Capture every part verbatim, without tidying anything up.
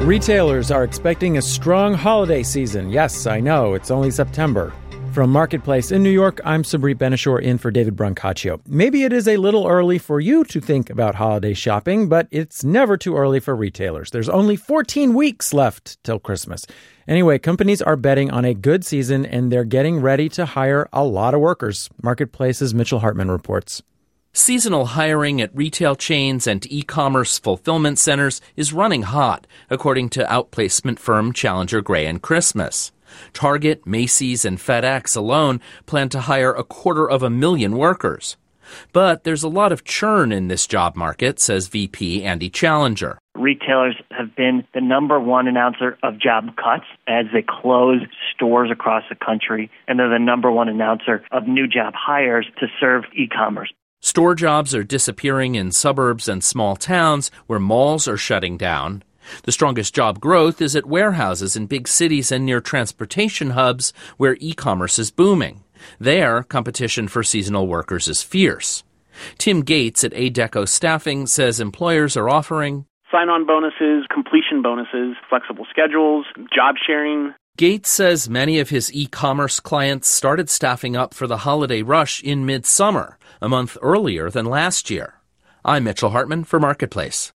Retailers are expecting a strong holiday season. Yes, I know, it's only September. From Marketplace in New York, I'm Sabri Ben-Achour in for David Brancaccio. Maybe it is a little early for you to think about holiday shopping, but it's never too early for retailers. There's only fourteen weeks left till Christmas. Anyway, companies are betting on a good season, and they're getting ready to hire a lot of workers. Marketplace's Mitchell Hartman reports. Seasonal hiring at retail chains and e-commerce fulfillment centers is running hot, according to outplacement firm Challenger Gray and Christmas. Target, Macy's, and FedEx alone plan to hire a quarter of a million workers. But there's a lot of churn in this job market, says V P Andy Challenger. Retailers have been the number one announcer of job cuts as they close stores across the country, and they're the number one announcer of new job hires to serve e-commerce. Store jobs are disappearing in suburbs and small towns where malls are shutting down. The strongest job growth is at warehouses in big cities and near transportation hubs where e-commerce is booming. There, competition for seasonal workers is fierce. Tim Gates at Adecco Staffing says employers are offering sign-on bonuses, completion bonuses, flexible schedules, job sharing. Gates says many of his e-commerce clients started staffing up for the holiday rush in midsummer, a month earlier than last year. I'm Mitchell Hartman for Marketplace.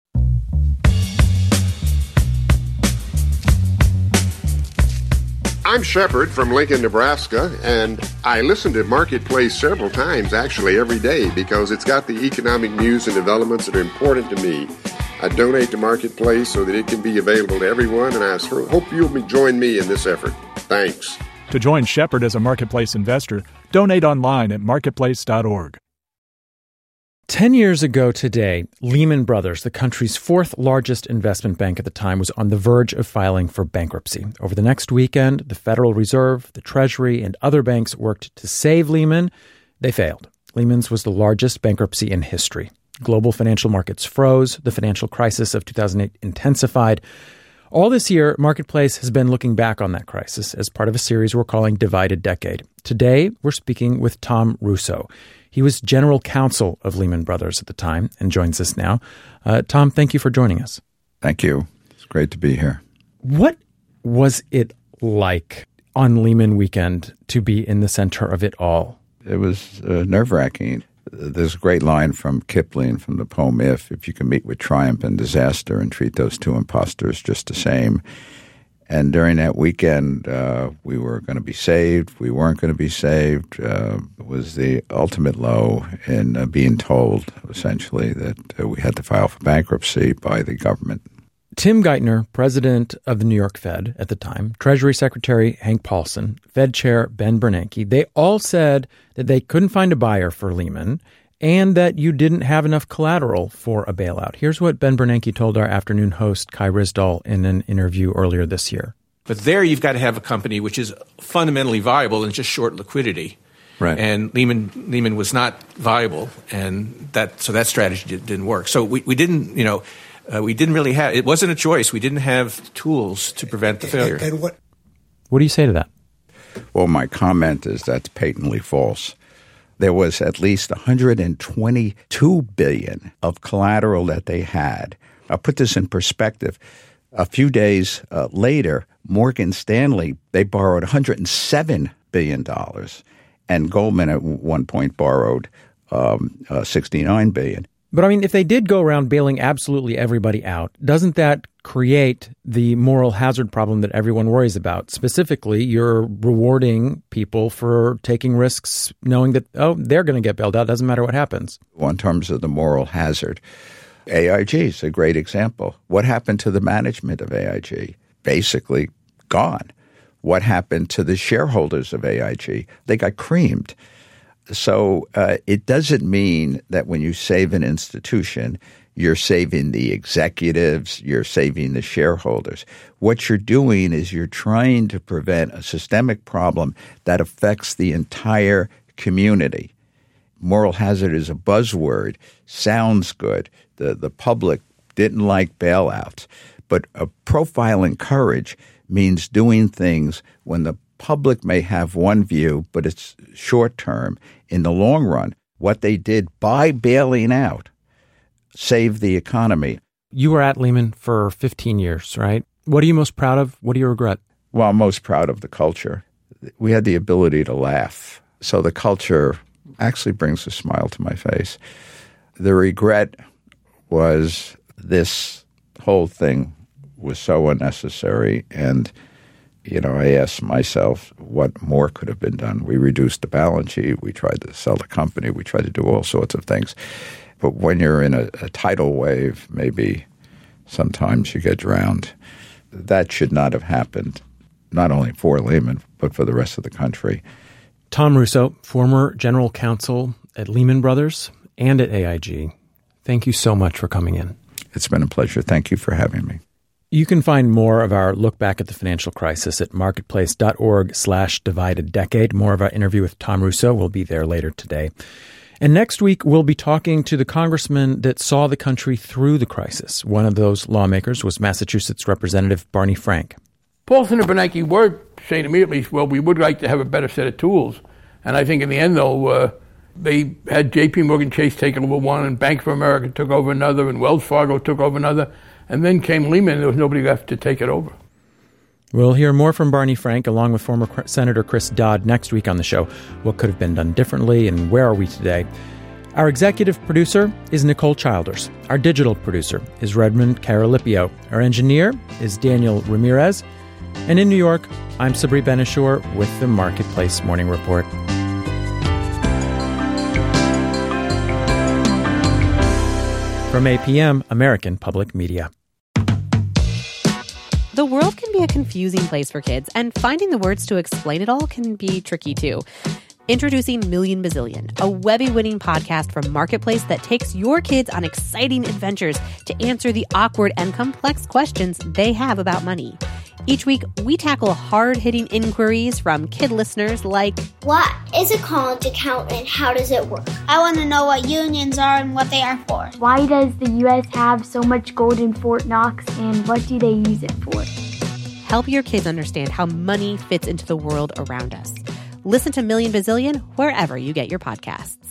I'm Shepard from Lincoln, Nebraska, and I listen to Marketplace several times, actually every day, because it's got the economic news and developments that are important to me. I donate to Marketplace so that it can be available to everyone, and I hope you'll join me in this effort. Thanks. To join Shepard as a Marketplace investor, donate online at marketplace dot org. Ten years ago today, Lehman Brothers, the country's fourth largest investment bank at the time, was on the verge of filing for bankruptcy. Over the next weekend, the Federal Reserve, the Treasury, and other banks worked to save Lehman. They failed. Lehman's was the largest bankruptcy in history. Global financial markets froze. The financial crisis of two thousand eight intensified. All this year, Marketplace has been looking back on that crisis as part of a series we're calling Divided Decade. Today, we're speaking with Tom Russo. He was general counsel of Lehman Brothers at the time and joins us now. Uh, Tom, thank you for joining us. Thank you. It's great to be here. What was it like on Lehman weekend to be in the center of it all? It was uh, nerve-wracking. There's a great line from Kipling from the poem If, if you can meet with triumph and disaster and treat those two impostors just the same. And during that weekend, uh, we were going to be saved. We weren't going to be saved. Uh, it was the ultimate low in uh, being told, essentially, that uh, we had to file for bankruptcy by the government. Tim Geithner, president of the New York Fed at the time, Treasury Secretary Hank Paulson, Fed Chair Ben Bernanke, they all said that they couldn't find a buyer for Lehman and that you didn't have enough collateral for a bailout. Here's what Ben Bernanke told our afternoon host, Kai Ryssdal, in an interview earlier this year. But there you've got to have a company which is fundamentally viable and just short liquidity. Right. And Lehman Lehman was not viable, and that so that strategy did, didn't work. So we, we didn't, you know, uh, we didn't really have – it wasn't a choice. We didn't have tools to prevent the failure. And, and what, what do you say to that? Well, my comment is that's patently false. There was at least one hundred twenty-two billion dollars of collateral that they had. I'll put this in perspective. A few days uh, later, Morgan Stanley, they borrowed one hundred seven billion dollars, and Goldman at one point borrowed um, uh, sixty-nine billion dollars. But I mean, if they did go around bailing absolutely everybody out, doesn't that create the moral hazard problem that everyone worries about? Specifically, you're rewarding people for taking risks, knowing that, oh, they're going to get bailed out. Doesn't matter what happens. Well, in terms of the moral hazard, A I G is a great example. What happened to the management of A I G? Basically gone. What happened to the shareholders of A I G? They got creamed. So uh, it doesn't mean that when you save an institution, you're saving the executives, you're saving the shareholders. What you're doing is you're trying to prevent a systemic problem that affects the entire community. Moral hazard is a buzzword, sounds good. The, the public didn't like bailouts. But a profiling courage means doing things when the public may have one view, but it's short term. In the long run, what they did by bailing out saved the economy. You were at Lehman for fifteen years, right? What are you most proud of? What do you regret? Well, I'm most proud of the culture. We had the ability to laugh. So the culture actually brings a smile to my face. The regret was this whole thing was so unnecessary. And, you know, I asked myself what more could have been done. We reduced the balance sheet. We tried to sell the company. We tried to do all sorts of things. But when you're in a, a tidal wave, maybe sometimes you get drowned. That should not have happened, not only for Lehman, but for the rest of the country. Tom Russo, former general counsel at Lehman Brothers and at A I G. Thank you so much for coming in. It's been a pleasure. Thank you for having me. You can find more of our look back at the financial crisis at marketplace.org slash divided decade. More of our interview with Tom Russo will be there later today. And next week, we'll be talking to the congressman that saw the country through the crisis. One of those lawmakers was Massachusetts Representative Barney Frank. Paulson and Bernanke were saying immediately, well, we would like to have a better set of tools. And I think in the end, though, uh, they had J P Morgan Chase take over one, and Bank of America took over another, and Wells Fargo took over another. And then came Lehman, and there was nobody left to take it over. We'll hear more from Barney Frank, along with former Senator Chris Dodd, next week on the show. What could have been done differently, and where are we today? Our executive producer is Nicole Childers. Our digital producer is Redmond Carolipio. Our engineer is Daniel Ramirez. And in New York, I'm Sabri Ben-Achour with the Marketplace Morning Report. From A P M, American Public Media. The world can be a confusing place for kids, and finding the words to explain it all can be tricky too. Introducing Million Bazillion, a Webby-winning podcast from Marketplace that takes your kids on exciting adventures to answer the awkward and complex questions they have about money. Each week, we tackle hard-hitting inquiries from kid listeners like, what is a college account and how does it work? I want to know what unions are and what they are for. Why does the U S have so much gold in Fort Knox, and what do they use it for? Help your kids understand how money fits into the world around us. Listen to Million Bazillion wherever you get your podcasts.